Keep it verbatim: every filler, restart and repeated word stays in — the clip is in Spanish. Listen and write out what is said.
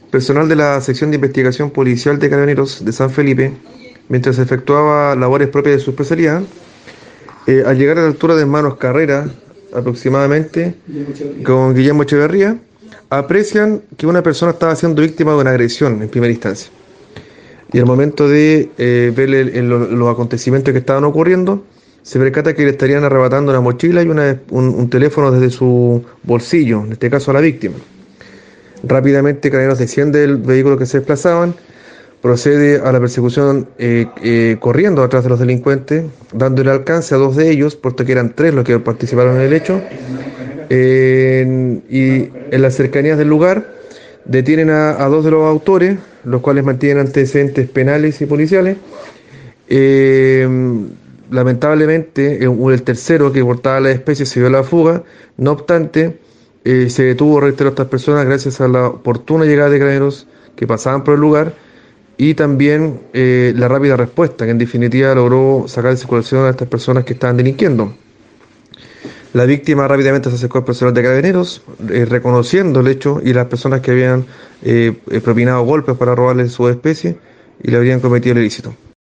Personal de la sección de investigación policial de Carabineros de San Felipe, mientras efectuaba labores propias de su especialidad, eh, al llegar a la altura de Hermanos Carrera, aproximadamente, con Guillermo Echeverría, aprecian que una persona estaba siendo víctima de una agresión en primera instancia. Y al momento de eh, ver el- el- los acontecimientos que estaban ocurriendo, se percata que le estarían arrebatando una mochila y una- un, un teléfono desde su bolsillo, en este caso a la víctima. Rápidamente Carabineros desciende del vehículo que se desplazaban, procede a la persecución eh, eh, corriendo atrás de los delincuentes, dándole alcance a dos de ellos, puesto que eran tres los que participaron en el hecho. En- y en las cercanías del lugar detienen a, a dos de los autores, los cuales mantienen antecedentes penales y policiales. Eh, Lamentablemente, eh, el tercero que portaba la especie se dio a la fuga. No obstante, eh, se detuvo, reitero, a estas personas gracias a la oportuna llegada de carabineros que pasaban por el lugar y también eh, la rápida respuesta, que en definitiva logró sacar de circulación a estas personas que estaban delinquiendo. La víctima rápidamente se acercó al personal de carabineros, eh, reconociendo el hecho y las personas que habían eh, eh, propinado golpes para robarle su especie y le habrían cometido el ilícito.